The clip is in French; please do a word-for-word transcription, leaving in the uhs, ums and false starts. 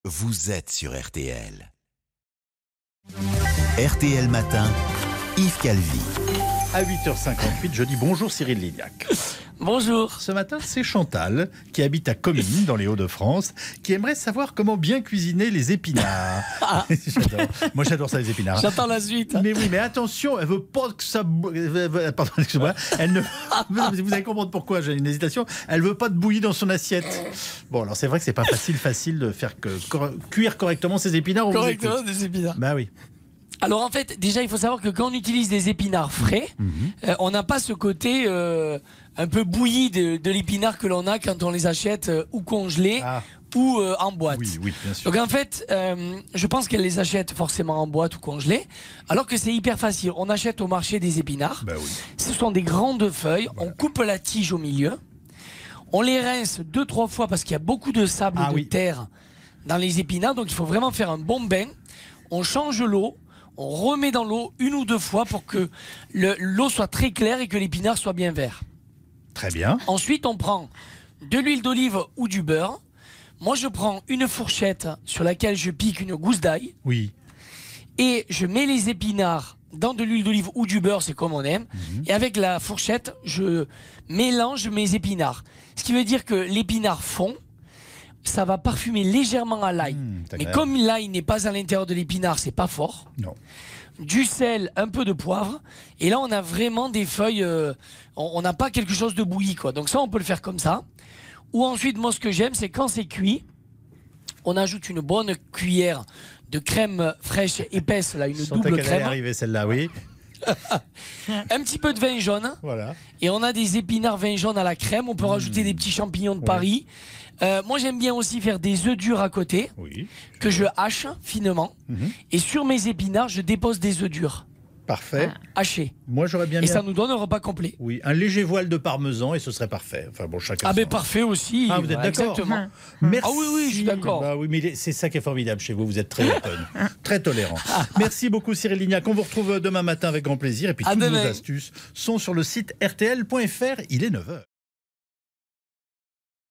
vous êtes sur R T L. R T L Matin, Yves Calvi. À huit heures cinquante-huit, je dis bonjour Cyril Lignac. Bonjour. Ce matin, c'est Chantal, qui habite à Comines, dans les Hauts-de-France, qui aimerait savoir comment bien cuisiner les épinards. Ah. J'adore. Moi, j'adore ça, les épinards. J'attends la suite. Mais oui, mais attention, elle veut pas que ça... bou- Pardon, excusez-moi. Elle ne... Vous allez comprendre pourquoi j'ai une hésitation. Elle veut pas de bouillie dans son assiette. Bon, alors c'est vrai que c'est pas facile, facile de faire que... cor- cuire correctement ces épinards. On vous Correctement, écoute. des épinards. Bah oui. Alors en fait, déjà, il faut savoir que quand on utilise des épinards frais, Mhm. euh, on n'a pas ce côté euh, un peu bouilli de, de l'épinard que l'on a quand on les achète euh, ou congelés Ah, ou euh, en boîte. oui, oui, bien sûr. Donc en fait, euh, je pense qu'elle les achète forcément en boîte ou congelés, alors que c'est hyper facile. On achète au marché des épinards. Bah oui. Ce sont des grandes feuilles. Voilà. On coupe la tige au milieu. On les rince deux, trois fois parce qu'il y a beaucoup de sable Ah et de oui. terre dans les épinards. Donc il faut vraiment faire un bon bain. On change l'eau. On remet dans l'eau une ou deux fois pour que le- l'eau soit très claire et que l'épinard soit bien vert. Très bien. Ensuite, on prend de l'huile d'olive ou du beurre. Moi, je prends une fourchette sur laquelle je pique une gousse d'ail Oui. et je mets les épinards dans de l'huile d'olive ou du beurre, c'est comme on aime. Mhm. Et avec la fourchette, je mélange mes épinards. Ce qui veut dire que l'épinard fond, ça va parfumer légèrement à l'ail. Mmh, c'est Mais agréable. comme l'ail n'est pas à l'intérieur de l'épinard, c'est pas fort. Non. Du sel, un peu de poivre. Et là, on a vraiment des feuilles. euh, on on n'a pas quelque chose de bouilli, quoi. Donc ça, on peut le faire comme ça. Ou ensuite, moi, ce que j'aime, c'est quand c'est cuit, on ajoute une bonne cuillère de crème fraîche épaisse, là, une Je sentais double qu'elle allait crème, arriver celle-là, oui. un petit peu de vin jaune, Voilà. et on a des épinards vin jaune à la crème. On peut rajouter des petits champignons de Oui. Paris. Euh, moi, j'aime bien aussi faire des œufs durs à côté Oui. que je hache finement. Mhm. Et sur mes épinards, je dépose des œufs durs Parfait. hachés. Moi, j'aurais bien Et mis ça un... nous donne un repas complet. Oui, un léger voile de parmesan et ce serait parfait. Enfin bon, chacun. Ah son- ben parfait aussi. Ah, vous êtes Voilà, d'accord. Exactement. Merci. Ah oui, oui, je suis d'accord. Bah oui, mais c'est ça qui est formidable chez vous. Vous êtes très open, très tolérant. Merci beaucoup, Cyril Lignac. On vous retrouve demain matin avec grand plaisir. Et puis À toutes demain. vos astuces sont sur le site R T L point F R. Il est neuf heures.